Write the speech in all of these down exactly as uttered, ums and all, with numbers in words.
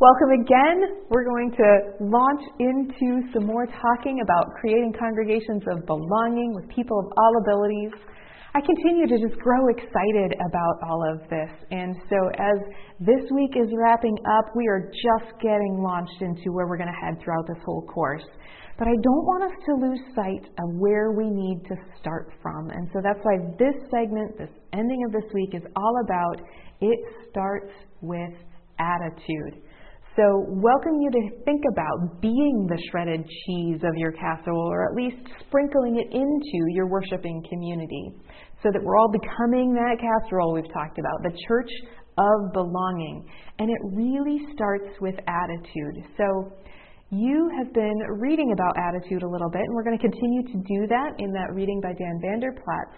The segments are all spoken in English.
Welcome again. We're going to launch into some more talking about creating congregations of belonging with people of all abilities. I continue to just grow excited about all of this. And so as this week is wrapping up, we are just getting launched into where we're going to head throughout this whole course. But I don't want us to lose sight of where we need to start from. And so that's why this segment, this ending of this week, is all about it starts with attitude. So welcome you to think about being the shredded cheese of your casserole, or at least sprinkling it into your worshiping community, so that we're all becoming that casserole we've talked about, the church of belonging. And it really starts with attitude. So you have been reading about attitude a little bit, and we're going to continue to do that in that reading by Dan Vanderplatz.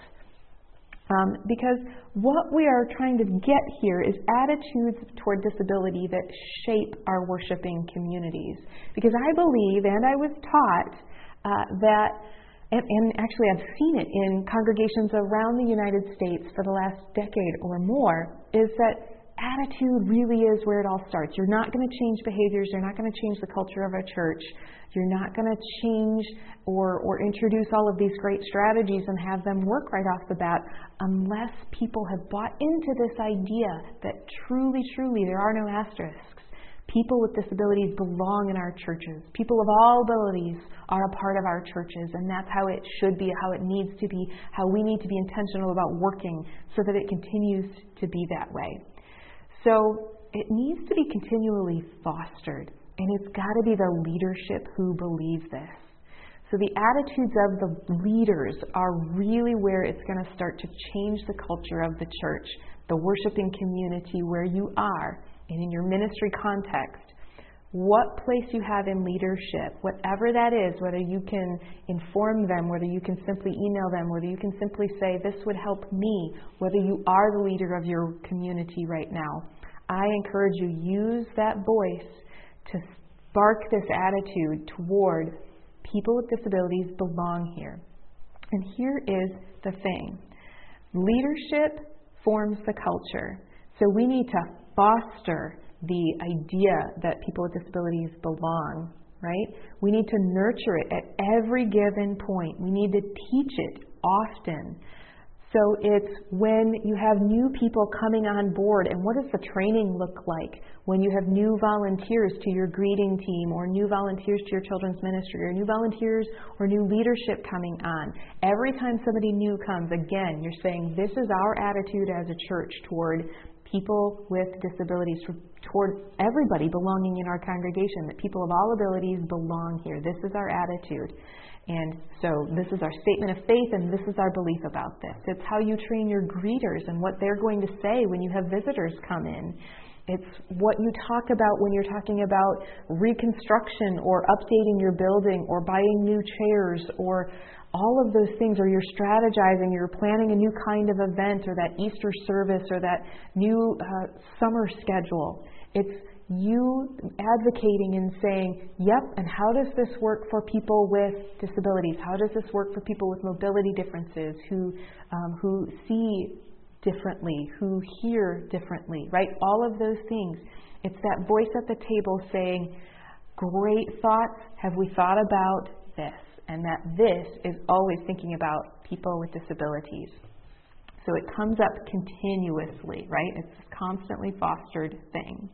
Um, because what we are trying to get here is attitudes toward disability that shape our worshiping communities. Because I believe, and I was taught, uh, that, and, and actually I've seen it in congregations around the United States for the last decade or more, is that attitude really is where it all starts. You're not going to change behaviors. You're not going to change the culture of a church. You're not going to change or, or introduce all of these great strategies and have them work right off the bat unless people have bought into this idea that truly, truly there are no asterisks. People with disabilities belong in our churches. People of all abilities are a part of our churches, and that's how it should be, how it needs to be, how we need to be intentional about working so that it continues to be that way. So it needs to be continually fostered, and it's got to be the leadership who believes this. So the attitudes of the leaders are really where it's going to start to change the culture of the church, the worshiping community where you are, and in your ministry context. What place you have in leadership, whatever that is, whether you can inform them, whether you can simply email them, whether you can simply say, this would help me, whether you are the leader of your community right now. I encourage you, use that voice to spark this attitude toward people with disabilities belong here. And here is the thing. Leadership forms the culture. So we need to foster the idea that people with disabilities belong, right? We need to nurture it at every given point. We need to teach it often. So it's when you have new people coming on board, and what does the training look like when you have new volunteers to your greeting team, or new volunteers to your children's ministry, or new volunteers or new leadership coming on. Every time somebody new comes, again, you're saying this is our attitude as a church toward people with disabilities, toward everybody belonging in our congregation, that people of all abilities belong here. This is our attitude. And so this is our statement of faith, and this is our belief about this. It's how you train your greeters and what they're going to say when you have visitors come in. It's what you talk about when you're talking about reconstruction or updating your building or buying new chairs or all of those things, or you're strategizing, you're planning a new kind of event, or that Easter service, or that new uh, summer schedule. It's you advocating and saying, yep, and how does this work for people with disabilities? How does this work for people with mobility differences, who um, who see differently, who hear differently, right? All of those things. It's that voice at the table saying, great thoughts, have we thought about this? And that this is always thinking about people with disabilities. So it comes up continuously, right? It's this constantly fostered thing.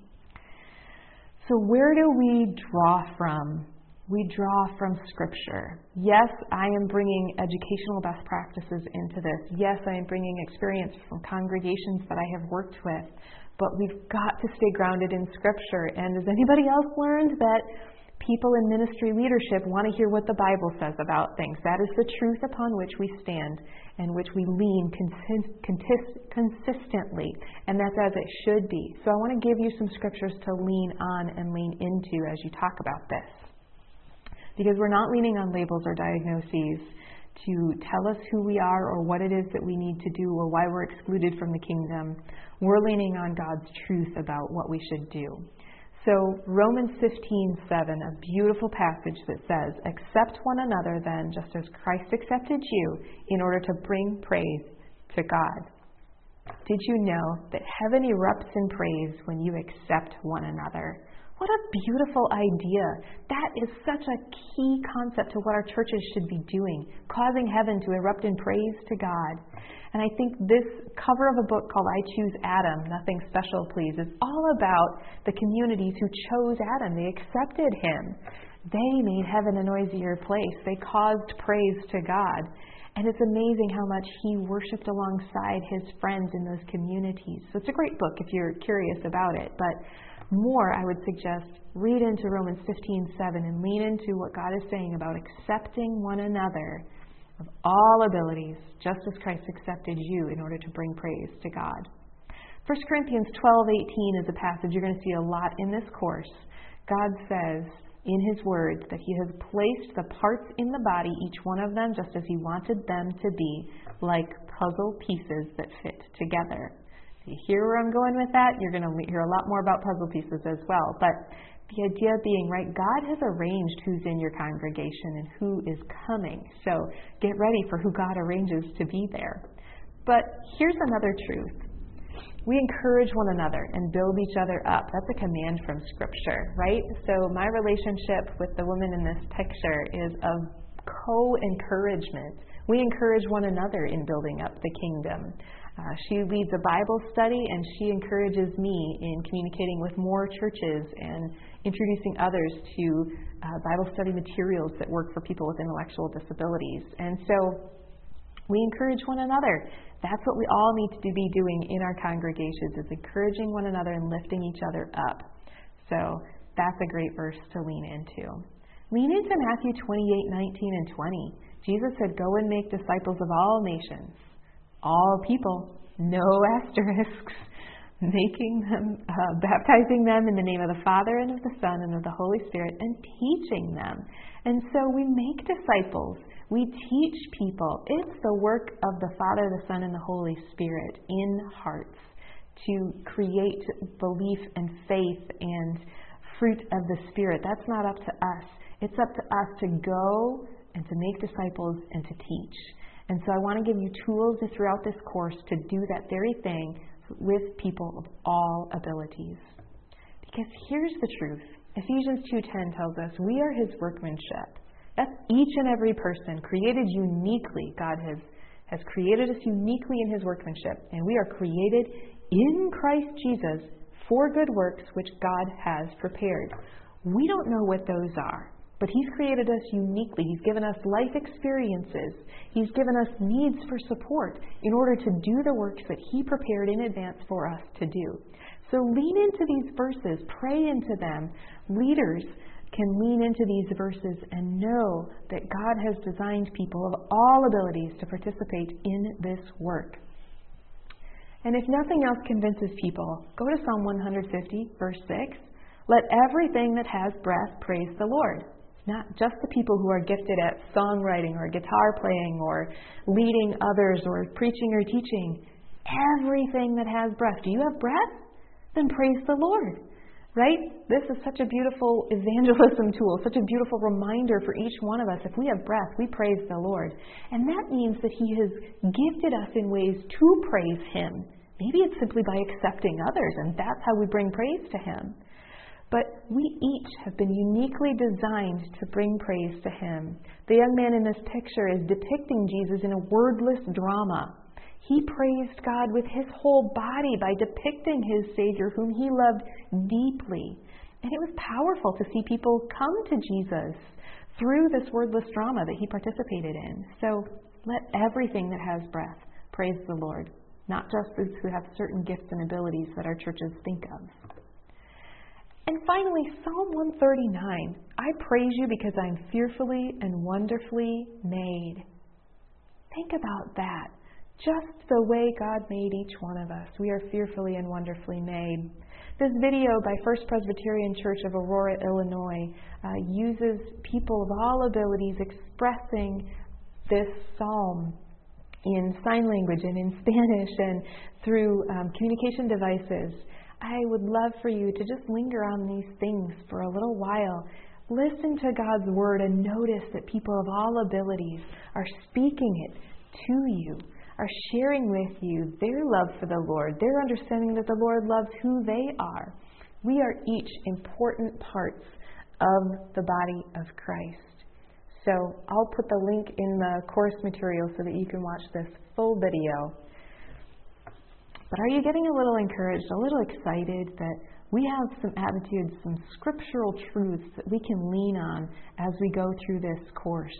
So where do we draw from? We draw from Scripture. Yes, I am bringing educational best practices into this. Yes, I am bringing experience from congregations that I have worked with. But we've got to stay grounded in Scripture. And has anybody else learned that people in ministry leadership want to hear what the Bible says about things? That is the truth upon which we stand and which we lean consi- contis- consistently. And that's as it should be. So I want to give you some scriptures to lean on and lean into as you talk about this. Because we're not leaning on labels or diagnoses to tell us who we are or what it is that we need to do or why we're excluded from the kingdom. We're leaning on God's truth about what we should do. So Romans fifteen seven, a beautiful passage that says, accept one another then, just as Christ accepted you, in order to bring praise to God. Did you know that heaven erupts in praise when you accept one another? What a beautiful idea. That is such a key concept to what our churches should be doing, causing heaven to erupt in praise to God. And I think this cover of a book called I Choose Adam, Nothing Special Please, is all about the communities who chose Adam. They accepted him. They made heaven a noisier place. They caused praise to God. And it's amazing how much he worshiped alongside his friends in those communities. So it's a great book if you're curious about it. But more, I would suggest, read into Romans fifteen seven and lean into what God is saying about accepting one another of all abilities, just as Christ accepted you in order to bring praise to God. First Corinthians twelve eighteen is a passage you're going to see a lot in this course. God says in his word that he has placed the parts in the body, each one of them, just as he wanted them to be, like puzzle pieces that fit together. You hear where I'm going with that? You're going to hear a lot more about puzzle pieces as well. But the idea being, right, God has arranged who's in your congregation and who is coming. So get ready for who God arranges to be there. But here's another truth. We encourage one another and build each other up. That's a command from Scripture, right? So my relationship with the woman in this picture is of co-encouragement. We encourage one another in building up the kingdom. Uh, she leads a Bible study, and she encourages me in communicating with more churches and introducing others to uh, Bible study materials that work for people with intellectual disabilities. And so we encourage one another. That's what we all need to be doing in our congregations, is encouraging one another and lifting each other up. So that's a great verse to lean into. Lean into Matthew twenty-eight nineteen and twenty. Jesus said, "Go and make disciples of all nations." All people, no asterisks, making them, uh, baptizing them in the name of the Father and of the Son and of the Holy Spirit, and teaching them. And so we make disciples. We teach people. It's the work of the Father, the Son, and the Holy Spirit in hearts to create belief and faith and fruit of the Spirit. That's not up to us. It's up to us to go and to make disciples and to teach. And so I want to give you tools throughout this course to do that very thing with people of all abilities. Because here's the truth. Ephesians two ten tells us we are his workmanship. That's each and every person created uniquely. God has, has created us uniquely in his workmanship. And we are created in Christ Jesus for good works which God has prepared. We don't know what those are. But he's created us uniquely. He's given us life experiences. He's given us needs for support in order to do the works that he prepared in advance for us to do. So lean into these verses. Pray into them. Leaders can lean into these verses and know that God has designed people of all abilities to participate in this work. And if nothing else convinces people, go to Psalm one fifty, verse six. Let everything that has breath praise the Lord. Not just the people who are gifted at songwriting or guitar playing or leading others or preaching or teaching. Everything that has breath. Do you have breath? Then praise the Lord. Right? This is such a beautiful evangelism tool, such a beautiful reminder for each one of us. If we have breath, we praise the Lord. And that means that he has gifted us in ways to praise him. Maybe it's simply by accepting others, and that's how we bring praise to him. But we each have been uniquely designed to bring praise to him. The young man in this picture is depicting Jesus in a wordless drama. He praised God with his whole body by depicting his Savior, whom he loved deeply. And it was powerful to see people come to Jesus through this wordless drama that he participated in. So let everything that has breath praise the Lord, not just those who have certain gifts and abilities that our churches think of. And finally, Psalm one thirty-nine. I praise you because I'm fearfully and wonderfully made. Think about that. Just the way God made each one of us. We are fearfully and wonderfully made. This video by First Presbyterian Church of Aurora, Illinois, uh, uses people of all abilities expressing this psalm in sign language and in Spanish and through um, communication devices. I would love for you to just linger on these things for a little while. Listen to God's word and notice that people of all abilities are speaking it to you, are sharing with you their love for the Lord, their understanding that the Lord loves who they are. We are each important parts of the body of Christ. So I'll put the link in the course material so that you can watch this full video. But are you getting a little encouraged, a little excited that we have some attitudes, some scriptural truths that we can lean on as we go through this course?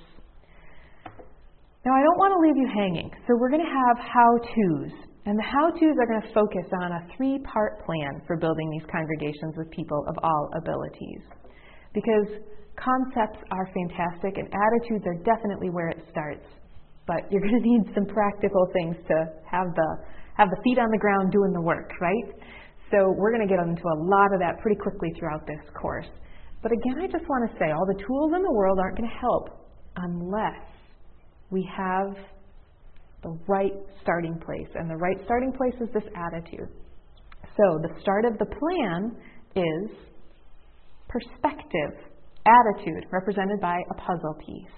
Now, I don't want to leave you hanging, so we're going to have how-tos. And the how-tos are going to focus on a three-part plan for building these congregations with people of all abilities. Because concepts are fantastic and attitudes are definitely where it starts. But you're going to need some practical things to have the have the feet on the ground doing the work, right? So we're going to get into a lot of that pretty quickly throughout this course. But again, I just want to say all the tools in the world aren't going to help unless we have the right starting place. And the right starting place is this attitude. So the start of the plan is perspective, attitude, represented by a puzzle piece.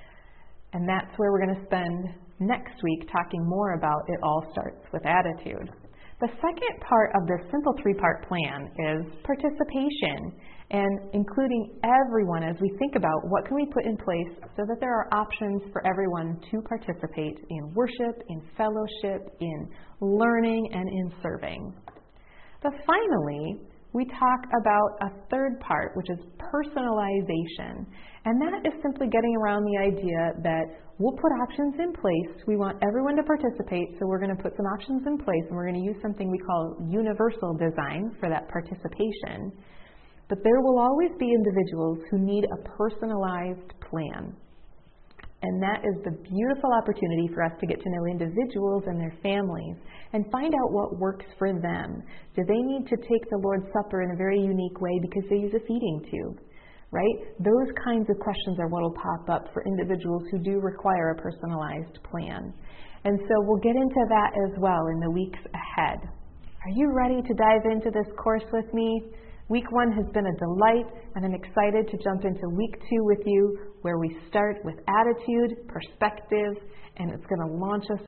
And that's where we're going to spend next week talking more about it all starts with attitude. The second part of this simple three-part plan is participation, and including everyone as we think about what can we put in place so that there are options for everyone to participate in worship, in fellowship, in learning, and in serving. But finally, we talk about a third part, which is personalization. And that is simply getting around the idea that we'll put options in place. We want everyone to participate, so we're going to put some options in place, and we're going to use something we call universal design for that participation. But there will always be individuals who need a personalized plan. And that is the beautiful opportunity for us to get to know individuals and their families and find out what works for them. Do they need to take the Lord's Supper in a very unique way because they use a feeding tube? Right? Those kinds of questions are what will pop up for individuals who do require a personalized plan. And so we'll get into that as well in the weeks ahead. Are you ready to dive into this course with me? Week one has been a delight, and I'm excited to jump into week two with you, where we start with attitude, perspective, and it's going to launch us